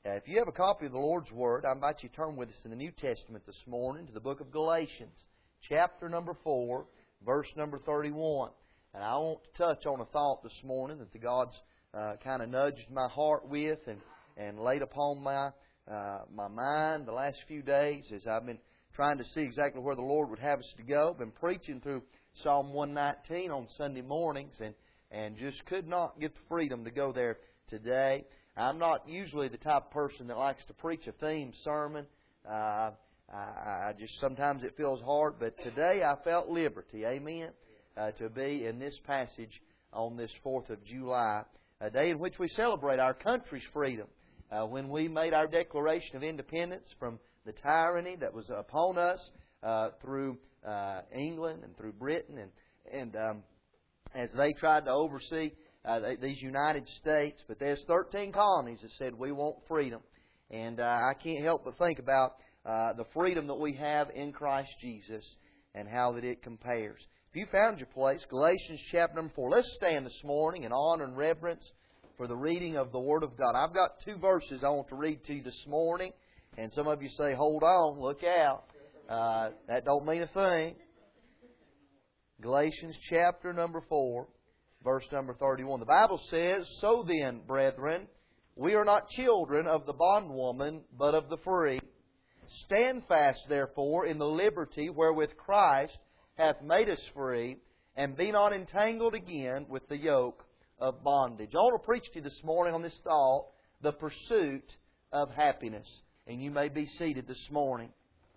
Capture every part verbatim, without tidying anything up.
Uh, if you have a copy of the Lord's Word, I invite you to turn with us in the New Testament this morning to the book of Galatians, chapter number four, verse number thirty-one. And I want to touch on a thought this morning that the God's uh, kind of nudged my heart with and, and laid upon my uh, my mind the last few days as I've been trying to see exactly where the Lord would have us to go. I've been preaching through Psalm one nineteen on Sunday mornings and, and just could not get the freedom to go there today. I'm not usually the type of person that likes to preach a theme sermon. Uh, I, I just sometimes it feels hard, but today I felt liberty, amen, uh, to be in this passage on this fourth of July, a day in which we celebrate our country's freedom. Uh, when we made our Declaration of Independence from the tyranny that was upon us uh, through uh, England and through Britain, and and um, as they tried to oversee Uh, these United States, but there's thirteen colonies that said we want freedom. And uh, I can't help but think about uh, the freedom that we have in Christ Jesus and how that it compares. If you found your place, Galatians chapter number four. Let's stand this morning in honor and reverence for the reading of the Word of God. I've got two verses I want to read to you this morning. And some of you say, hold on, look out. Uh, that don't mean a thing. Galatians chapter number four. Verse number thirty-one. The Bible says, "So then, brethren, we are not children of the bondwoman, but of the free. Stand fast, therefore, in the liberty wherewith Christ hath made us free, and be not entangled again with the yoke of bondage." I want to preach to you this morning on this thought, the pursuit of happiness. And you may be seated this morning.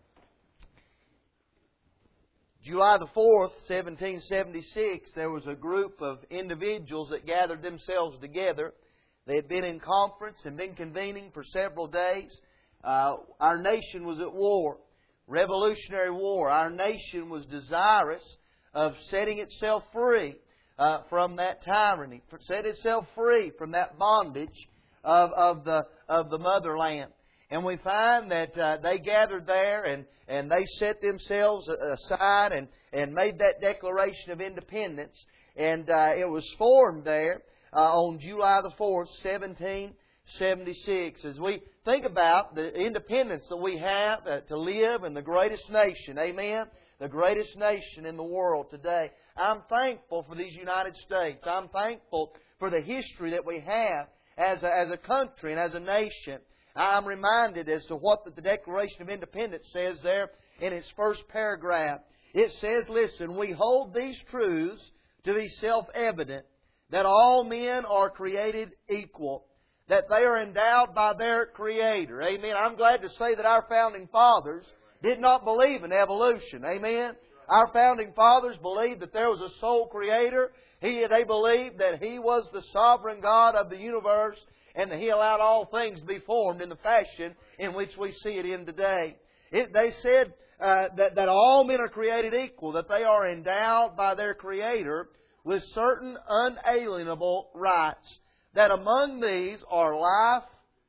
July the fourth, seventeen seventy-six, there was a group of individuals that gathered themselves together. They had been in conference and been convening for several days. Uh, our nation was at war, Revolutionary War. Our nation was desirous of setting itself free uh, from that tyranny, set itself free from that bondage of, of, the, of the motherland. And we find that uh, they gathered there and, and they set themselves aside and, and made that Declaration of Independence. And uh, it was formed there uh, on July the fourth, seventeen seventy-six. As we think about the independence that we have uh, to live in the greatest nation, amen, the greatest nation in the world today, I'm thankful for these United States. I'm thankful for the history that we have as a, as a country and as a nation. I'm reminded as to what the Declaration of Independence says there in its first paragraph. It says, listen, "We hold these truths to be self-evident, that all men are created equal, that they are endowed by their Creator." Amen. I'm glad to say that our founding fathers did not believe in evolution. Amen. Our founding fathers believed that there was a sole Creator. He, they believed that He was the sovereign God of the universe, and that He allowed all things to be formed in the fashion in which we see it in today. It, they said uh, that, that all men are created equal, that they are endowed by their Creator with certain unalienable rights, that among these are life,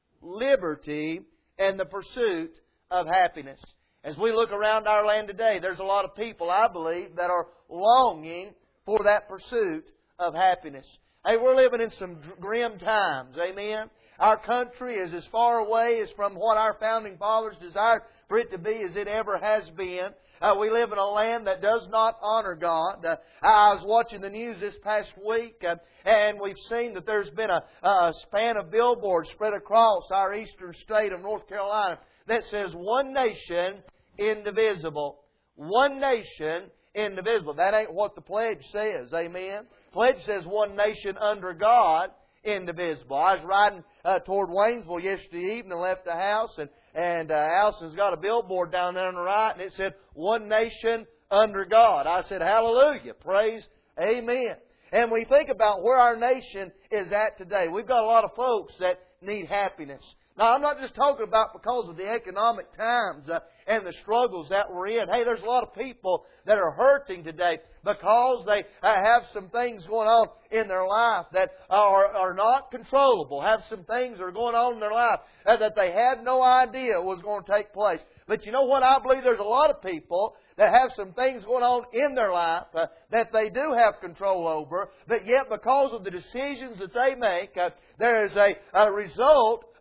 liberty, and the pursuit of happiness. As we look around our land today, there's a lot of people, I believe, that are longing for that pursuit of happiness. Hey, we're living in some grim times, amen? Our country is as far away as from what our founding fathers desired for it to be as it ever has been. Uh, we live in a land that does not honor God. Uh, I was watching the news this past week, uh, and we've seen that there's been a, a span of billboards spread across our eastern state of North Carolina that says, "One nation, indivisible." One nation, indivisible. That ain't what the pledge says, amen? The pledge says one nation under God, indivisible. I was riding uh, toward Waynesville yesterday evening and left the house, and, and uh, Allison's got a billboard down there on the right, and it said, "One nation under God." I said, hallelujah, praise, amen. And we think about where our nation is at today. We've got a lot of folks that need happiness. Now, I'm not just talking about because of the economic times uh, and the struggles that we're in. Hey, there's a lot of people that are hurting today because they uh, have some things going on in their life that are, are not controllable, have some things that are going on in their life uh, that they had no idea was going to take place. But you know what? I believe there's a lot of people that have some things going on in their life uh, that they do have control over, but yet because of the decisions that they make, uh, there is a, a result of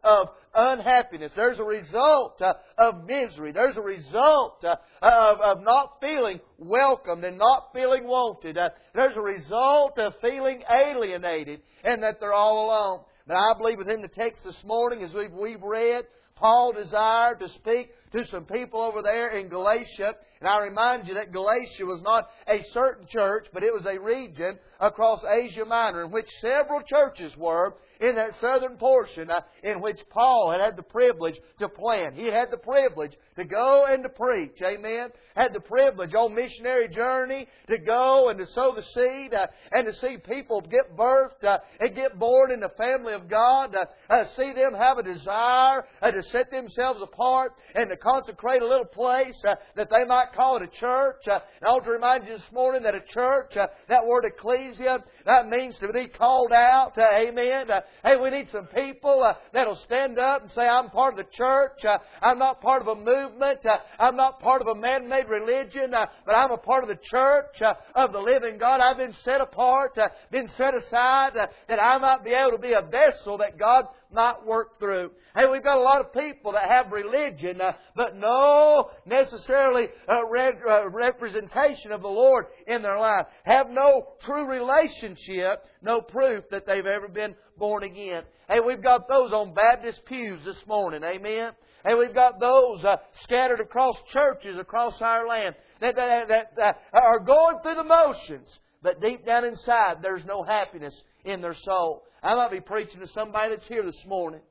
unhappiness. There's a result uh, of misery. There's a result uh, of, of not feeling welcomed and not feeling wanted. Uh, there's a result of feeling alienated and that they're all alone. But I believe within the text this morning, as we've, we've read, Paul desired to speak to some people over there in Galatia. And I remind you that Galatia was not a certain church, but it was a region across Asia Minor in which several churches were in that southern portion uh, in which Paul had had the privilege to plant. He had the privilege to go and to preach. Amen. Had the privilege on missionary journey to go and to sow the seed uh, and to see people get birthed uh, and get born in the family of God. Uh, uh, see them have a desire uh, to set themselves apart and to consecrate a little place uh, that they might call it a church. Uh, and I want to remind you this morning that a church, uh, that word ecclesia, that means to be called out. Uh, amen. Uh, hey, we need some people uh, that'll stand up and say, I'm part of the church. Uh, I'm not part of a movement. Uh, I'm not part of a man-made religion. Uh, but I'm a part of the church uh, of the living God. I've been set apart, uh, been set aside, uh, that I might be able to be a vessel that God might work through. Hey, we've got a lot of people that have religion, uh, but no necessarily uh, red, uh, representation of the Lord in their life. Have no true relationship, no proof that they've ever been born again. Hey, we've got those on Baptist pews this morning. Amen. Hey, we've got those uh, scattered across churches across our land that, that, that, that are going through the motions, but deep down inside there's no happiness in their soul. I might be preaching to somebody that's here this morning.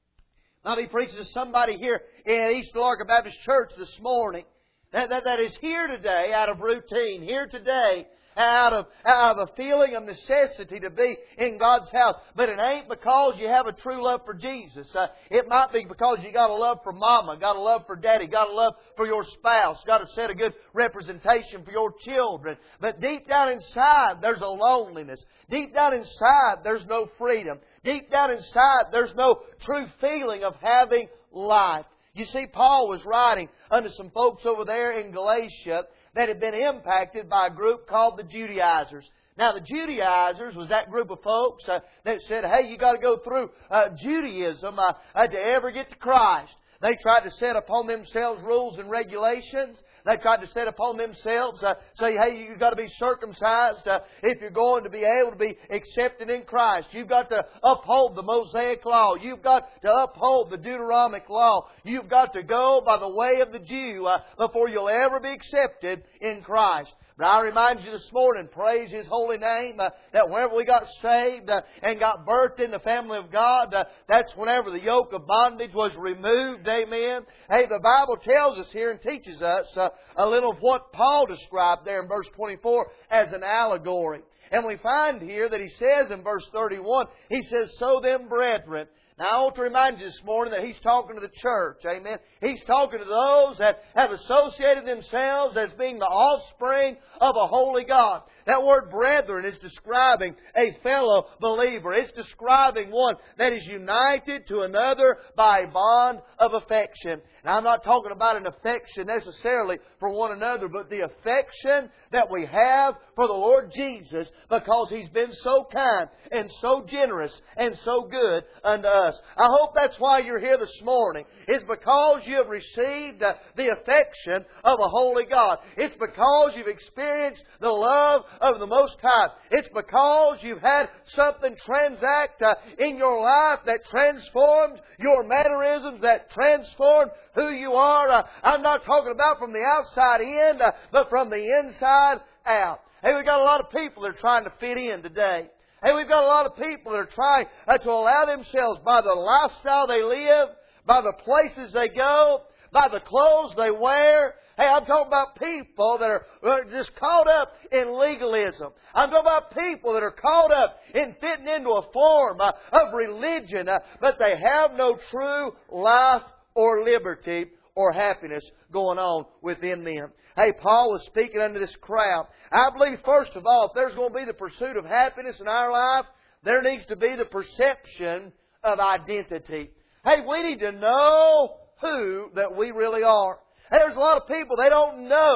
I might be preaching to somebody here in East Larka Baptist Church this morning that, that, that is here today out of routine, here today out of, out of a feeling of necessity to be in God's house. But it ain't because you have a true love for Jesus. Uh, it might be because you got a love for Mama, got a love for Daddy, got a love for your spouse, got to set a good representation for your children. But deep down inside, there's a loneliness. Deep down inside, there's no freedom. Deep down inside, there's no true feeling of having life. You see, Paul was writing unto some folks over there in Galatia that had been impacted by a group called the Judaizers. Now, the Judaizers was that group of folks uh, that said, hey, you got to go through uh, Judaism uh, uh, to ever get to Christ. They tried to set upon themselves rules and regulations. They tried to set upon themselves, uh, say, hey, you've got to be circumcised uh, if you're going to be able to be accepted in Christ. You've got to uphold the Mosaic law. You've got to uphold the Deuteronomic law. You've got to go by the way of the Jew uh, before you'll ever be accepted in Christ. But I remind you this morning, praise His holy name, uh, that whenever we got saved uh, and got birthed in the family of God, uh, that's whenever the yoke of bondage was removed. Amen. Hey, the Bible tells us here and teaches us uh, a little of what Paul described there in verse twenty-four as an allegory. And we find here that he says in verse thirty-one, he says, so then, brethren. Now, I want to remind you this morning that he's talking to the church. Amen. He's talking to those that have associated themselves as being the offspring of a holy God. That word brethren is describing a fellow believer. It's describing one that is united to another by a bond of affection. Now, I'm not talking about an affection necessarily for one another, but the affection that we have for the Lord Jesus because He's been so kind and so generous and so good unto us. I hope that's why you're here this morning. It's because you have received the affection of a holy God. It's because you've experienced the love of the Most High. It's because you've had something transact uh, in your life that transformed your mannerisms, that transformed who you are. Uh, I'm not talking about from the outside in, uh, but from the inside out. Hey, we've got a lot of people that are trying to fit in today. Hey, we've got a lot of people that are trying uh, to allow themselves by the lifestyle they live, by the places they go, by the clothes they wear. Hey, I'm talking about people that are just caught up in legalism. I'm talking about people that are caught up in fitting into a form uh, of religion, uh, but they have no true life or liberty or happiness going on within them. Hey, Paul was speaking unto this crowd. I believe, first of all, if there's going to be the pursuit of happiness in our life, there needs to be the perception of identity. Hey, we need to know who that we really are. Hey, there's a lot of people, they don't know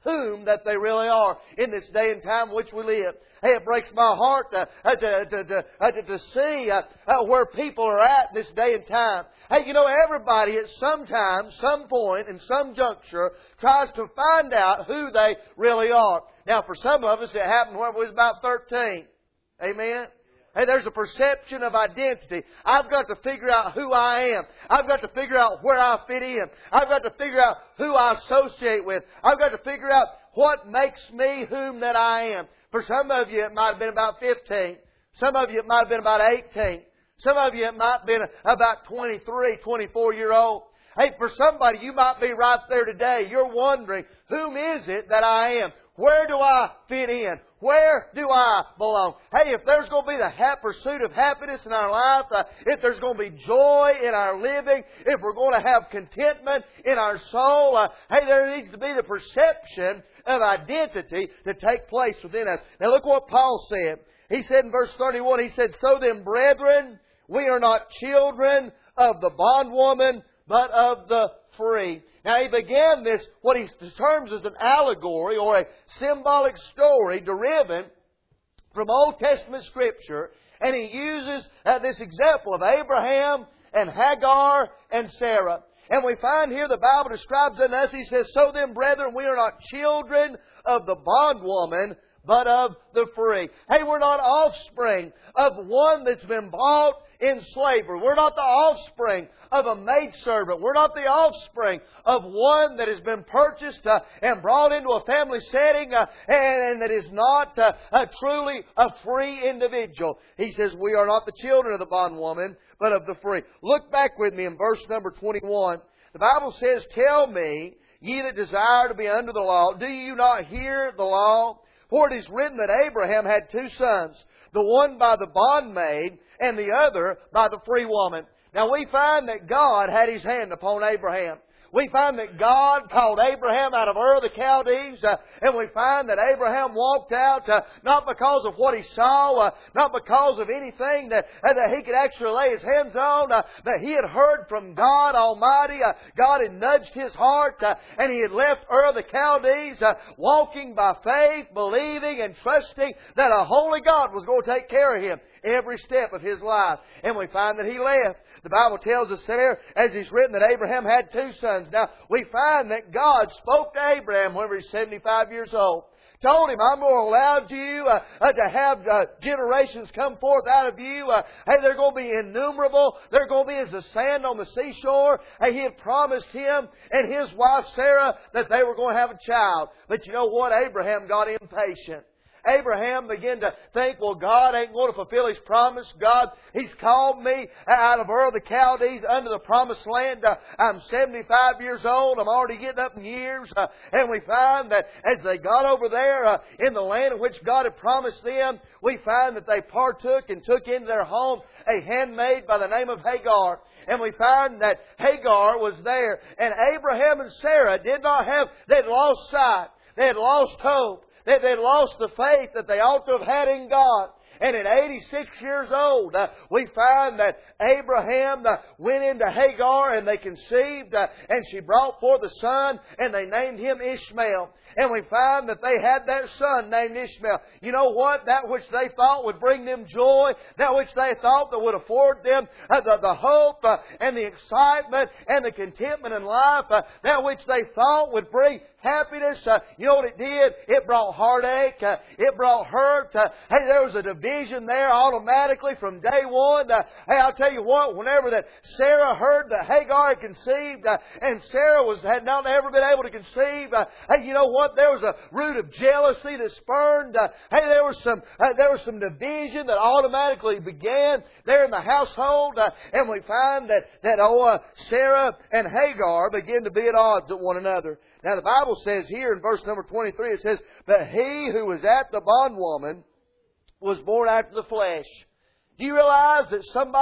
whom that they really are in this day and time in which we live. Hey, it breaks my heart to, uh, to, to, to, uh, to, to see uh, uh, where people are at in this day and time. Hey, you know, everybody at some time, some point, in some juncture, tries to find out who they really are. Now, for some of us, it happened when we was about thirteen. Amen? Hey, there's a perception of identity. I've got to figure out who I am. I've got to figure out where I fit in. I've got to figure out who I associate with. I've got to figure out what makes me whom that I am. For some of you, it might have been about fifteen. Some of you, it might have been about eighteen. Some of you, it might have been about twenty-three, twenty-four year old. Hey, for somebody, you might be right there today. You're wondering, whom is it that I am? Where do I fit in? Where do I belong? Hey, if there's going to be the ha- pursuit of happiness in our life, uh, if there's going to be joy in our living, if we're going to have contentment in our soul, uh, hey, there needs to be the perception of identity to take place within us. Now look what Paul said. He said in verse thirty-one, he said, "So then, brethren, we are not children of the bondwoman, but of the free." Now he began this, what he terms as an allegory or a symbolic story derived from Old Testament Scripture. And he uses uh, this example of Abraham and Hagar and Sarah. And we find here the Bible describes in us, he says, "So then, brethren, we are not children of the bondwoman, but of the free." Hey, we're not offspring of one that's been bought in slavery. We're not the offspring of a maidservant. We're not the offspring of one that has been purchased uh, and brought into a family setting uh, and, and that is not uh, uh, truly a free individual. He says we are not the children of the bondwoman, but of the free. Look back with me in verse number twenty-one. The Bible says, "Tell me, ye that desire to be under the law, do you not hear the law? For it is written that Abraham had two sons, the one by the bondmaid and the other by the free woman." Now we find that God had His hand upon Abraham. We find that God called Abraham out of Ur of the Chaldees, uh, and we find that Abraham walked out uh, not because of what he saw, uh, not because of anything that, uh, that he could actually lay his hands on, uh, but he had heard from God Almighty. Uh, God had nudged his heart, uh, and he had left Ur of the Chaldees, uh, walking by faith, believing and trusting that a holy God was going to take care of him every step of his life. And we find that he left. The Bible tells us there, as it's written, that Abraham had two sons. Now, we find that God spoke to Abraham when he was seventy-five years old. Told him, "I'm going to allow you uh, uh, to have uh, generations come forth out of you. Uh, hey, they're going to be innumerable. They're going to be as the sand on the seashore." Hey, he had promised him and his wife Sarah that they were going to have a child. But you know what? Abraham got impatient. Abraham began to think, well, God ain't going to fulfill His promise. God, He's called me out of Ur of the Chaldees under the promised land. Uh, I'm seventy-five years old. I'm already getting up in years. Uh, and we find that as they got over there uh, in the land in which God had promised them, we find that they partook and took into their home a handmaid by the name of Hagar. And we find that Hagar was there. And Abraham and Sarah did not have, they'd lost sight. They had lost hope. They had lost the faith that they ought to have had in God. And at eighty-six years old, uh, we find that Abraham uh, went into Hagar and they conceived uh, and she brought forth a son and they named him Ishmael. And we find that they had that son named Ishmael. You know what? That which they thought would bring them joy, that which they thought that would afford them uh, the, the hope uh, and the excitement and the contentment in life, uh, that which they thought would bring happiness, uh, you know what it did? It brought heartache. Uh, it brought hurt. Uh, hey, there was a division there automatically from day one. Uh, hey, I'll tell you what, whenever that Sarah heard that Hagar had conceived uh, and Sarah was had not ever been able to conceive, uh, hey, you know what? There was a root of jealousy that spurned. Uh, hey, there was some uh, there was some division that automatically began there in the household. Uh, and we find that, that oh, uh, Sarah and Hagar began to be at odds at one another. Now the Bible says here in verse number twenty-three, it says, "But he who was at the bondwoman was born after the flesh." Do you realize that somebody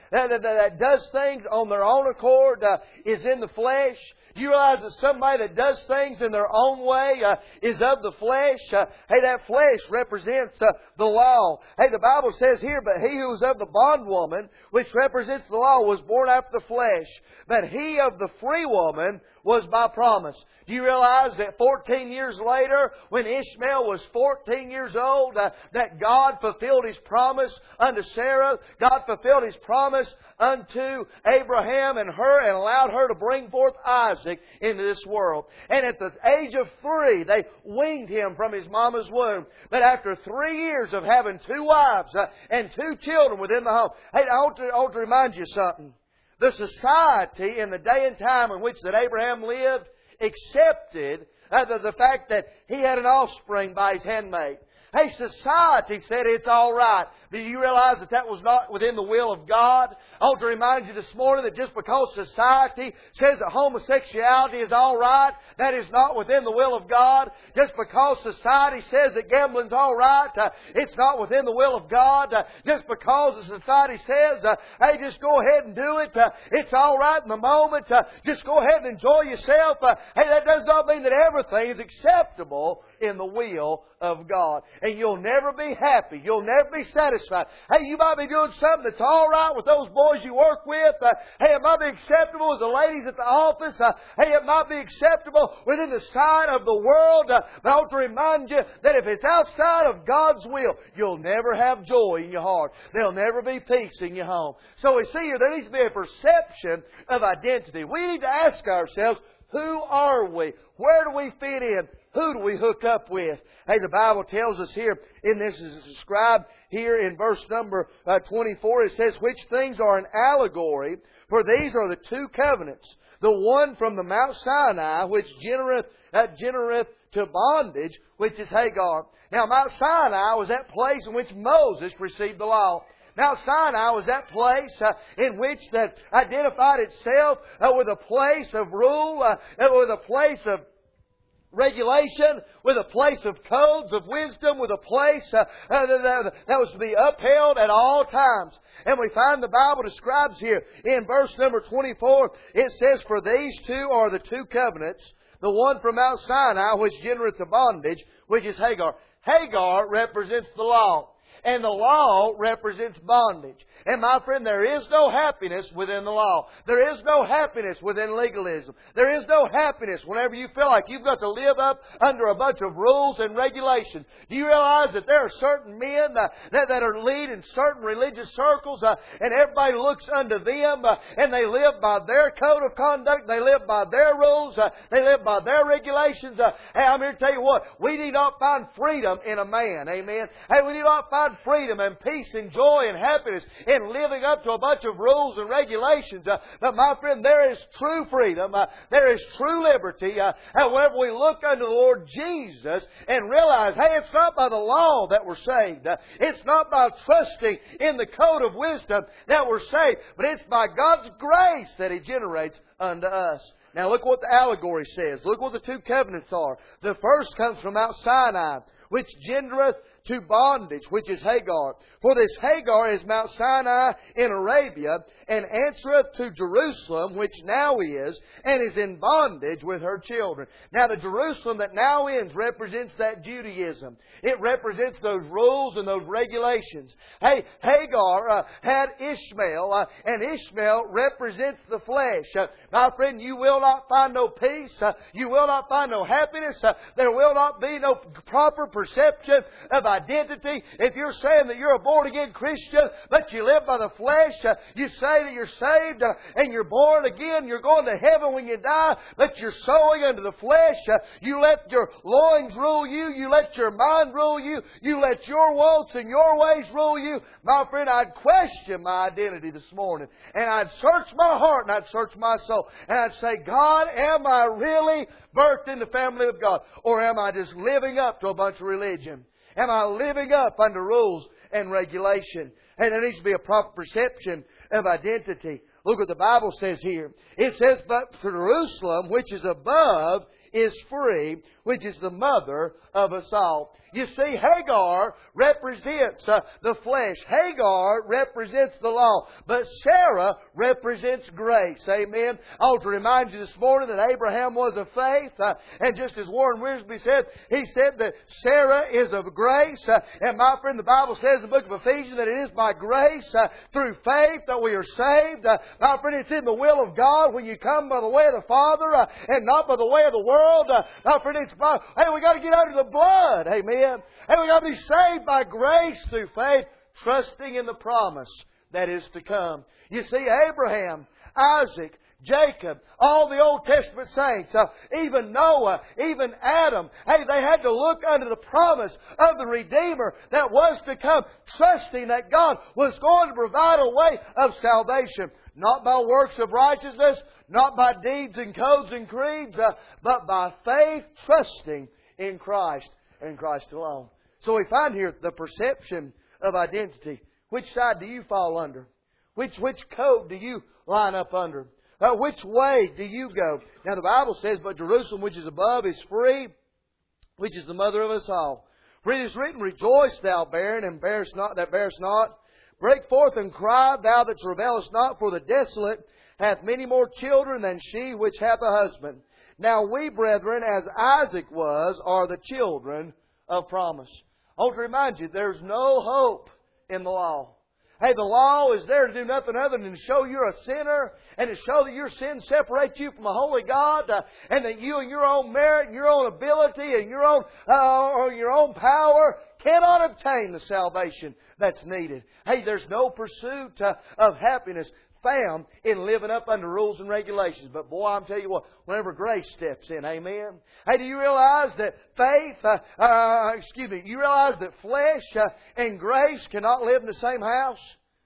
that, that, that does things on their own accord uh, is in the flesh? Do you realize that somebody that does things in their own way uh, is of the flesh? Uh, hey, that flesh represents uh, the law. Hey, the Bible says here, but he who is of the bondwoman, which represents the law, was born after the flesh. But he of the free woman was by promise. Do you realize that fourteen years later, when Ishmael was fourteen years old, uh, that God fulfilled His promise unto Sarah? God fulfilled His promise unto Abraham and her and allowed her to bring forth Isaac into this world. And at the age of three, they weaned him from his mama's womb. But after three years of having two wives uh, and two children within the home, hey, I want to, I want to remind you something. The society in the day and time in which that Abraham lived accepted uh, the, the fact that he had an offspring by his handmaid. Hey, society said it's all right. Do you realize that that was not within the will of God? I want to remind you this morning that just because society says that homosexuality is all right, that is not within the will of God. Just because society says that gambling's all right, uh, it's not within the will of God. Uh, just because the society says, uh, hey, just go ahead and do it, uh, it's all right in the moment, uh, just go ahead and enjoy yourself. Uh, hey, that does not mean that everything is acceptable in the will of God. And you'll never be happy. You'll never be satisfied. Hey, you might be doing something that's all right with those boys you work with. Uh, hey, it might be acceptable with the ladies at the office. Uh, hey, it might be acceptable within the sight of the world. Uh, but I want to remind you that if it's outside of God's will, you'll never have joy in your heart. There'll never be peace in your home. So we see here there needs to be a perception of identity. We need to ask ourselves, who are we? Where do we fit in? Who do we hook up with? Hey, the Bible tells us here, in this is described here in verse number uh, twenty-four, it says, which things are an allegory, for these are the two covenants. The one from the Mount Sinai, which genereth, uh, genereth to bondage, which is Hagar. Now, Mount Sinai was that place in which Moses received the law. Mount Sinai was that place uh, in which that identified itself uh, with a place of rule, uh, with a place of regulation, with a place of codes of wisdom, with a place uh, uh, that, that was to be upheld at all times. And we find the Bible describes here in verse number twenty-four, it says, for these two are the two covenants, the one from Mount Sinai, which genereth to bondage, which is Hagar. Hagar represents the law. And the law represents bondage. And my friend, there is no happiness within the law. There is no happiness within legalism. There is no happiness whenever you feel like you've got to live up under a bunch of rules and regulations. Do you realize that there are certain men uh, that, that are leading certain religious circles uh, and everybody looks unto them uh, and they live by their code of conduct, they live by their rules, uh, they live by their regulations. Uh, hey, I'm here to tell you what, we need not find freedom in a man. Amen. Hey, we need not find freedom and peace and joy and happiness in living up to a bunch of rules and regulations. Uh, but my friend, there is true freedom. Uh, there is true liberty. Uh, and whenever we look unto the Lord Jesus and realize, hey, it's not by the law that we're saved. Uh, it's not by trusting in the code of wisdom that we're saved. But it's by God's grace that He generates unto us. Now look what the allegory says. Look what the two covenants are. The first comes from Mount Sinai, which gendereth to bondage, which is Hagar. For this Hagar is Mount Sinai in Arabia, and answereth to Jerusalem, which now is, and is in bondage with her children. Now the Jerusalem that now is represents that Judaism. It represents those rules and those regulations. Hey, Hagar uh, had Ishmael, uh, and Ishmael represents the flesh. Uh, my friend, you will not find no peace. Uh, you will not find no happiness. Uh, there will not be no proper perception of identity. If you're saying that you're a born-again Christian, but you live by the flesh, uh, you say that you're saved uh, and you're born again, you're going to heaven when you die, but you're sowing unto the flesh. Uh, you let your loins rule you. You let your mind rule you. You let your wants and your ways rule you. My friend, I'd question my identity this morning. And I'd search my heart and I'd search my soul. And I'd say, God, am I really birthed in the family of God? Or am I just living up to a bunch of religion? Am I living up under rules and regulation? And there needs to be a proper perception of identity. Look what the Bible says here. It says, but Jerusalem, which is above, is free, which is the mother of us all. You see, Hagar represents uh, the flesh. Hagar represents the law. But Sarah represents grace. Amen. I want to remind you this morning that Abraham was of faith. Uh, and just as Warren Wiersbe said, he said that Sarah is of grace. Uh, and my friend, the Bible says in the book of Ephesians that it is by grace uh, through faith that we are saved. Uh, my friend, it's in the will of God when you come by the way of the Father uh, and not by the way of the world. Uh, my friend, it's by, hey, we got to get under the blood. Amen. And we got to be saved by grace through faith, trusting in the promise that is to come. You see, Abraham, Isaac, Jacob, all the Old Testament saints, uh, even Noah, even Adam, hey, they had to look under the promise of the Redeemer that was to come, trusting that God was going to provide a way of salvation. Not by works of righteousness, not by deeds and codes and creeds, uh, but by faith, trusting in Christ and Christ alone. So we find here the perception of identity. Which side do you fall under? Which which code do you line up under? Uh, which way do you go? Now the Bible says, but Jerusalem which is above is free, which is the mother of us all. For it is written, rejoice thou barren, and bearest not that bearest not. Break forth and cry, thou that travailest not, for the desolate hath many more children than she which hath a husband. Now we, brethren, as Isaac was, are the children of promise. I want to remind you, there's no hope in the law. Hey, the law is there to do nothing other than to show you're a sinner and to show that your sin separates you from a holy God, uh, and that you and your own merit and your own ability and your own uh, or your own power cannot obtain the salvation that's needed. Hey, there's no pursuit uh, of happiness found in living up under rules and regulations. But boy, I'm telling you what, whenever grace steps in, amen. Hey, do you realize that faith, uh, uh, excuse me, you realize that flesh uh, and grace cannot live in the same house?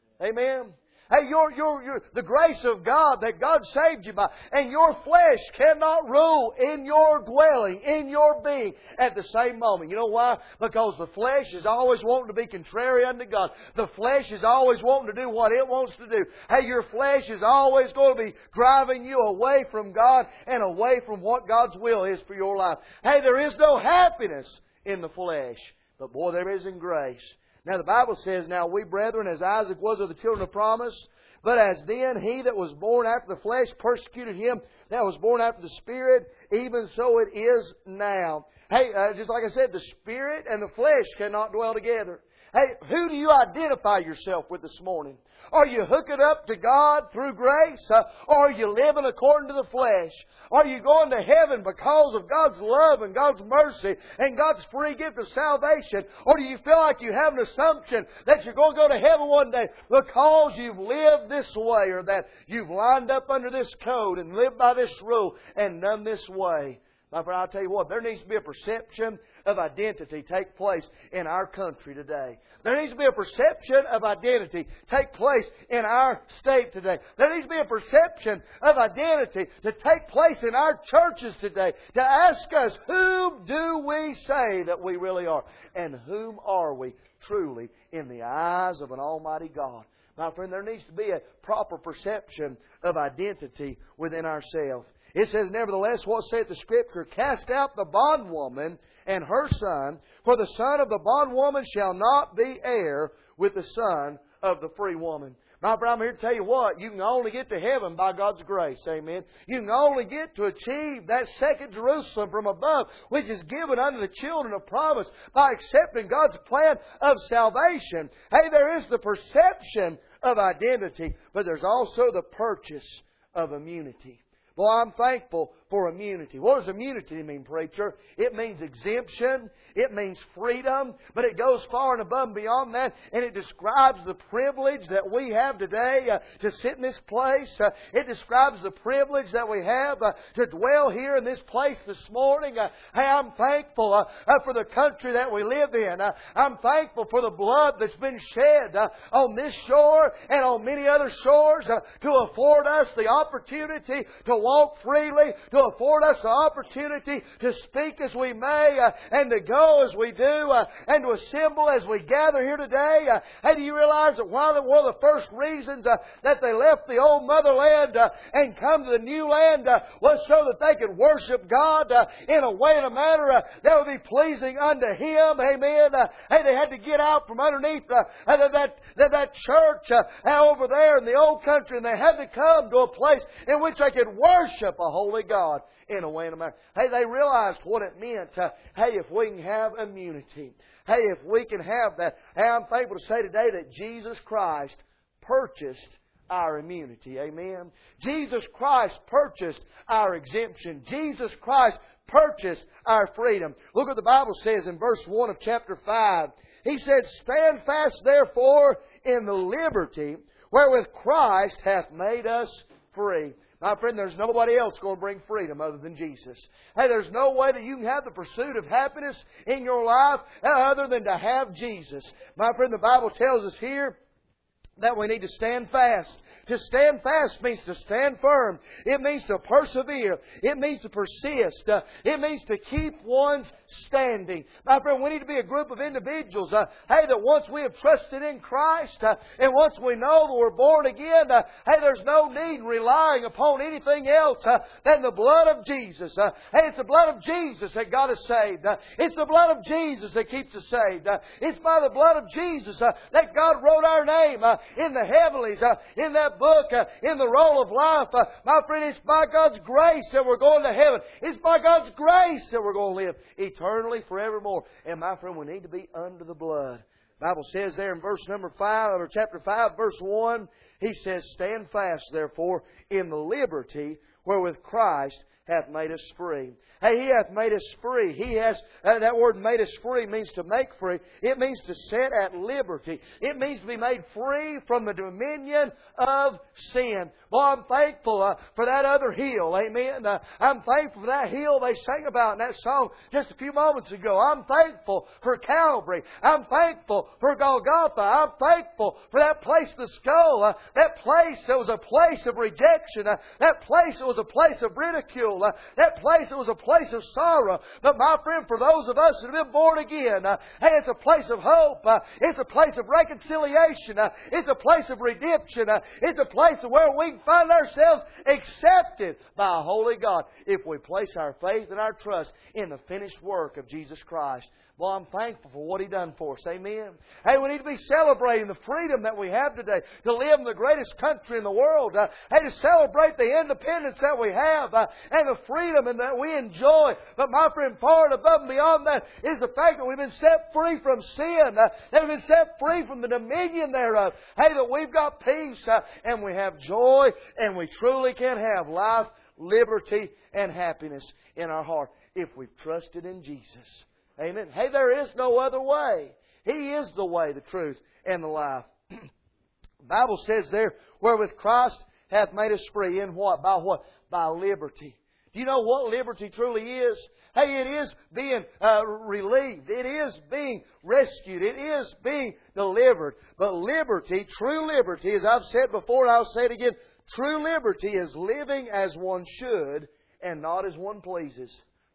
Amen. Hey, your, your, your, the grace of God that God saved you by, and your flesh cannot rule in your dwelling, in your being at the same moment. You know why? Because the flesh is always wanting to be contrary unto God. The flesh is always wanting to do what it wants to do. Hey, your flesh is always going to be driving you away from God and away from what God's will is for your life. Hey, there is no happiness in the flesh, but boy, there is in grace. Now the Bible says, now we brethren, as Isaac was of the children of promise, but as then he that was born after the flesh persecuted him that was born after the Spirit, even so it is now. Hey, uh, just like I said, the Spirit and the flesh cannot dwell together. Hey, who do you identify yourself with this morning? Are you hooking up to God through grace? Uh, or are you living according to the flesh? Are you going to heaven because of God's love and God's mercy and God's free gift of salvation? Or do you feel like you have an assumption that you're going to go to heaven one day because you've lived this way, or that you've lined up under this code and lived by this rule and done this way? My friend, I'll tell you what, there needs to be a perception of identity take place in our country today. There needs to be a perception of identity take place in our state today. There needs to be a perception of identity to take place in our churches today, to ask us, who do we say that we really are? And whom are we truly in the eyes of an almighty God? My friend, there needs to be a proper perception of identity within ourselves. It says, nevertheless, what saith the Scripture? Cast out the bondwoman and her son, for the son of the bondwoman shall not be heir with the son of the free woman. My friend, I'm here to tell you what, you can only get to heaven by God's grace. Amen. You can only get to achieve that second Jerusalem from above, which is given unto the children of promise by accepting God's plan of salvation. Hey, there is the perception of identity, but there's also the purchase of immunity. Well, I'm thankful for immunity. What does immunity mean, preacher? It means exemption. It means freedom. But it goes far and above and beyond that. And it describes the privilege that we have today uh, to sit in this place. Uh, it describes the privilege that we have uh, to dwell here in this place this morning. Uh, hey, I'm thankful uh, uh, for the country that we live in. Uh, I'm thankful for the blood that's been shed uh, on this shore and on many other shores uh, to afford us the opportunity to walk freely, to afford us the opportunity to speak as we may, uh, and to go as we do, uh, and to assemble as we gather here today. Uh, hey, do you realize that one of the, one of the first reasons uh, that they left the old motherland uh, and come to the new land uh, was so that they could worship God uh, in a way and a manner uh, that would be pleasing unto Him. Amen. Uh, hey, they had to get out from underneath uh, that, that, that, that church uh, over there in the old country, and they had to come to a place in which they could worship a holy God in a way and a manner. Hey, they realized what it meant. Uh, hey, if we can have immunity. Hey, if we can have that. Hey, I'm thankful to say today that Jesus Christ purchased our immunity. Amen. Jesus Christ purchased our exemption. Jesus Christ purchased our freedom. Look what the Bible says in verse one of chapter five. He said, "Stand fast therefore in the liberty wherewith Christ hath made us free." My friend, there's nobody else going to bring freedom other than Jesus. Hey, there's no way that you can have the pursuit of happiness in your life other than to have Jesus. My friend, the Bible tells us here that we need to stand fast. To stand fast means to stand firm. It means to persevere. It means to persist. Uh, it means to keep one's standing. My friend, we need to be a group of individuals, uh, hey, that once we have trusted in Christ, uh, and once we know that we're born again, uh, hey, there's no need in relying upon anything else uh, than the blood of Jesus. Uh, hey, it's the blood of Jesus that got us saved. Uh, it's the blood of Jesus that keeps us saved. Uh, it's by the blood of Jesus uh, that God wrote our name uh, in the heavenlies, uh, in that book, uh, in the roll of life. Uh, my friend, it's by God's grace that we're going to heaven. It's by God's grace that we're going to live eternally forevermore. And my friend, we need to be under the blood. The Bible says there in verse number five, or chapter five, verse one, He says, "Stand fast, therefore, in the liberty wherewith Christ hath made us free." Hey, He hath made us free. He has, uh, that word "made us free" means to make free. It means to set at liberty. It means to be made free from the dominion of sin. Boy, I'm thankful uh, for that other hill. Amen. Uh, I'm thankful for that hill they sang about in that song just a few moments ago. I'm thankful for Calvary. I'm thankful for Golgotha. I'm thankful for that place of the skull. Uh, that place that was a place of rejection. Uh, that place that was a place of ridicule. Uh, that place that was a place of sorrow. But my friend, for those of us that have been born again, uh, hey, it's a place of hope. Uh, it's a place of reconciliation. Uh, it's a place of redemption. Uh, it's a place where we can find ourselves accepted by a holy God if we place our faith and our trust in the finished work of Jesus Christ. Well, I'm thankful for what He done for us. Amen. Hey, we need to be celebrating the freedom that we have today to live in the greatest country in the world. Uh, hey, to celebrate the independence that we have uh, and the freedom and that we enjoy. But my friend, far and above and beyond that is the fact that we've been set free from sin. Uh, that we've been set free from the dominion thereof. Hey, that we've got peace uh, and we have joy and we truly can have life, liberty, and happiness in our heart if we've trusted in Jesus. Amen. Hey, there is no other way. He is the way, the truth, and the life. The Bible says there, "Wherewith Christ hath made us free." In what? By what? By liberty. Do you know what liberty truly is? Hey, it is being uh, relieved. It is being rescued. It is being delivered. But liberty, true liberty, as I've said before and I'll say it again, true liberty is living as one should and not as one pleases.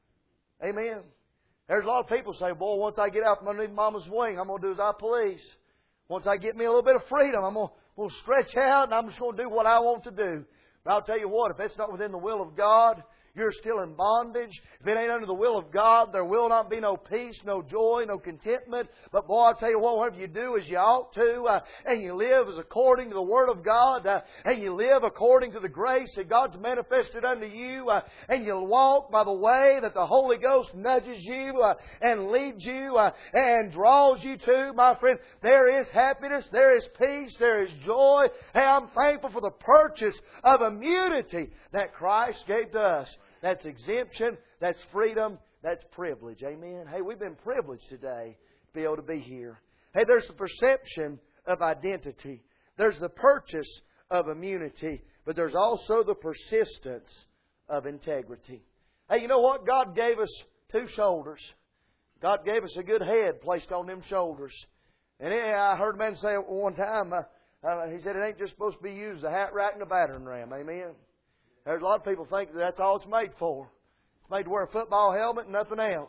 Amen. There's a lot of people say, "Boy, once I get out from underneath Mama's wing, I'm going to do as I please. Once I get me a little bit of freedom, I'm going to, going to stretch out and I'm just going to do what I want to do." But I'll tell you what, if it's not within the will of God, you're still in bondage. If it ain't under the will of God, there will not be no peace, no joy, no contentment. But boy, I'll tell you what, whatever you do as you ought to, uh, and you live as according to the Word of God, uh, and you live according to the grace that God's manifested unto you, uh, and you walk by the way that the Holy Ghost nudges you uh, and leads you uh, and draws you to, my friend, there is happiness, there is peace, there is joy. Hey, I'm thankful for the purchase of immunity that Christ gave to us. That's exemption, that's freedom, that's privilege. Amen. Hey, we've been privileged today to be able to be here. Hey, there's the perception of identity. There's the purchase of immunity. But there's also the persistence of integrity. Hey, you know what? God gave us two shoulders. God gave us a good head placed on them shoulders. And I heard a man say one time, uh, uh, he said it ain't just supposed to be used as a hat rack and a battering ram. Amen. There's a lot of people think that that's all it's made for. It's made to wear a football helmet and nothing else.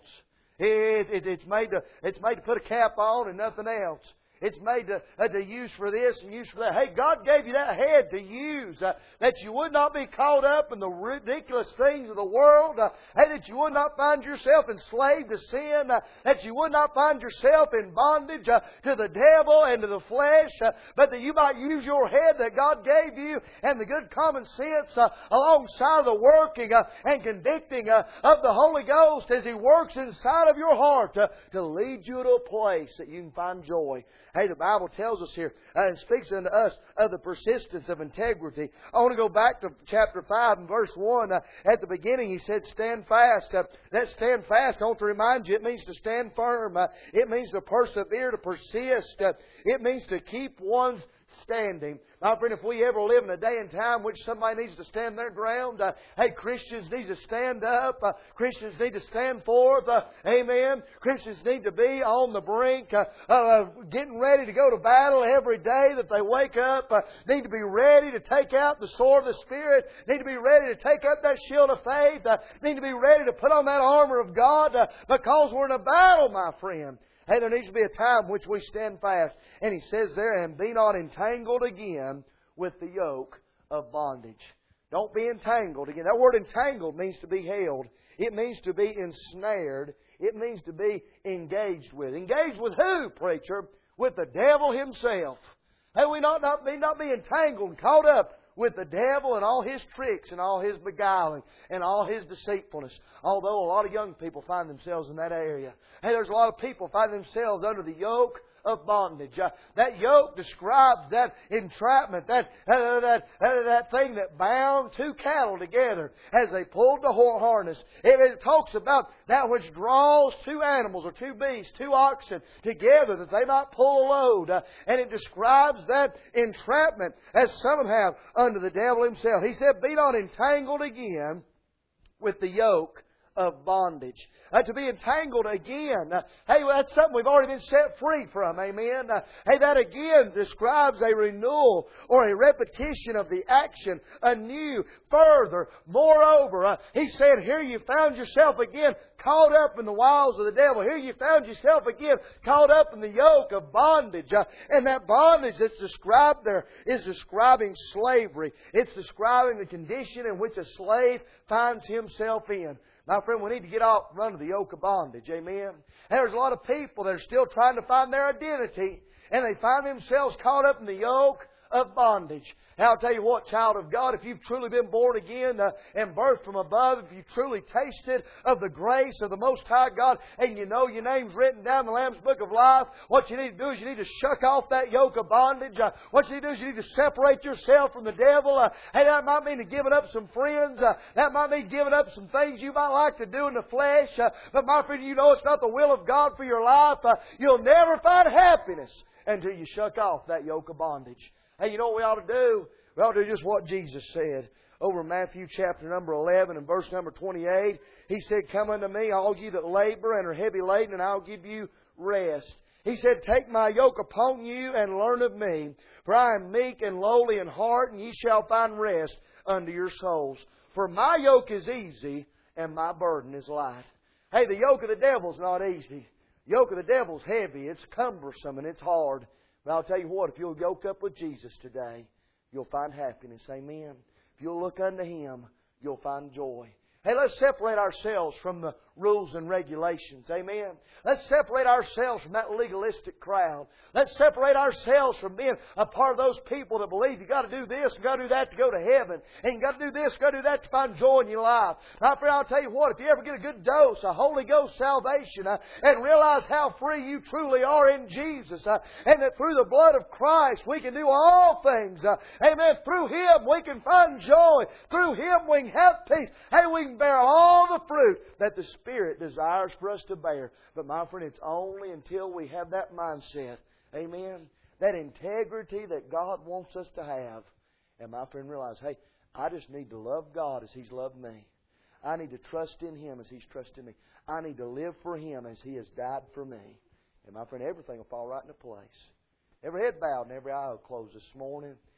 It, it, it's made to it's made to put a cap on and nothing else. It's made to, uh, to use for this and use for that. Hey, God gave you that head to use, uh, that you would not be caught up in the ridiculous things of the world. Uh, hey, that you would not find yourself enslaved to sin. Uh, that you would not find yourself in bondage uh, to the devil and to the flesh. Uh, but that you might use your head that God gave you and the good common sense uh, alongside of the working uh, and convicting uh, of the Holy Ghost as He works inside of your heart uh, to lead you to a place that you can find joy. Hey, the Bible tells us here, uh, and speaks unto us of the persistence of integrity. I want to go back to chapter five and verse one. Uh, at the beginning, He said, stand fast. Uh, that stand fast, I want to remind you, it means to stand firm. Uh, it means to persevere, to persist. Uh, it means to keep one's standing. My friend, if we ever live in a day and time which somebody needs to stand their ground, uh, hey, Christians need to stand up. Uh, Christians need to stand forth. Uh, amen. Christians need to be on the brink, uh, uh, getting ready to go to battle every day that they wake up. Uh, need to be ready to take out the sword of the Spirit. Need to be ready to take up that shield of faith. Uh, need to be ready to put on that armor of God uh, because we're in a battle, my friend. Hey, there needs to be a time in which we stand fast. And He says there, and be not entangled again with the yoke of bondage. Don't be entangled again. That word entangled means to be held. It means to be ensnared. It means to be engaged with. Engaged with who, preacher? With the devil himself. Hey, we not, not, be, not be entangled and caught up with the devil and all his tricks and all his beguiling and all his deceitfulness. Although a lot of young people find themselves in that area. Hey, there's a lot of people find themselves under the yoke of bondage. Uh, that yoke describes that entrapment, that uh, that uh, that thing that bound two cattle together as they pulled the harness. It, it talks about that which draws two animals or two beasts, two oxen together that they might pull a load. Uh, and it describes that entrapment as some have under the devil himself. He said, be not entangled again with the yoke of bondage. Uh, to be entangled again. Uh, hey, well, that's something we've already been set free from. Amen. Uh, hey, that again describes a renewal or a repetition of the action anew, further, moreover. Uh, he said, here you found yourself again caught up in the wiles of the devil. Here you found yourself again caught up in the yoke of bondage. Uh, and that bondage that's described there is describing slavery. It's describing the condition in which a slave finds himself in. My friend, we need to get off under the yoke of bondage. Amen. There's a lot of people that are still trying to find their identity, and they find themselves caught up in the yoke of bondage. And I'll tell you what, child of God, if you've truly been born again uh, and birthed from above, if you've truly tasted of the grace of the Most High God, and you know your name's written down in the Lamb's Book of Life, what you need to do is you need to shuck off that yoke of bondage. Uh, what you need to do is you need to separate yourself from the devil. Uh, hey, that might mean giving up some friends. Uh, that might mean giving up some things you might like to do in the flesh. Uh, but my friend, you know it's not the will of God for your life. Uh, you'll never find happiness until you shuck off that yoke of bondage. Hey, you know what we ought to do? We ought to do just what Jesus said. Over in Matthew chapter number eleven and verse number twenty-eight, He said, come unto me, all ye that labor and are heavy laden, and I'll give you rest. He said, take my yoke upon you and learn of me, for I am meek and lowly in heart, and ye shall find rest unto your souls. For my yoke is easy, and my burden is light. Hey, the yoke of the devil's not easy. The yoke of the devil's heavy. It's cumbersome and it's hard. But I'll tell you what, if you'll yoke up with Jesus today, you'll find happiness. Amen. If you'll look unto Him, you'll find joy. Hey, let's separate ourselves from the rules and regulations. Amen. Let's separate ourselves from that legalistic crowd. Let's separate ourselves from being a part of those people that believe you got to do this, you got to do that to go to heaven, and you got to do this, you got to do that to find joy in your life. My friend, I'll tell you what, if you ever get a good dose of Holy Ghost salvation uh, and realize how free you truly are in Jesus, uh, and that through the blood of Christ we can do all things. Uh, amen. Through Him we can find joy. Through Him we can have peace. Hey, we can bear all the fruit that the Spirit desires for us to bear. But my friend, it's only until we have that mindset, amen, that integrity that God wants us to have. And my friend, realize, hey, I just need to love God as He's loved me. I need to trust in Him as He's trusted me. I need to live for Him as He has died for me. And my friend, everything will fall right into place. Every head bowed and every eye closed this morning.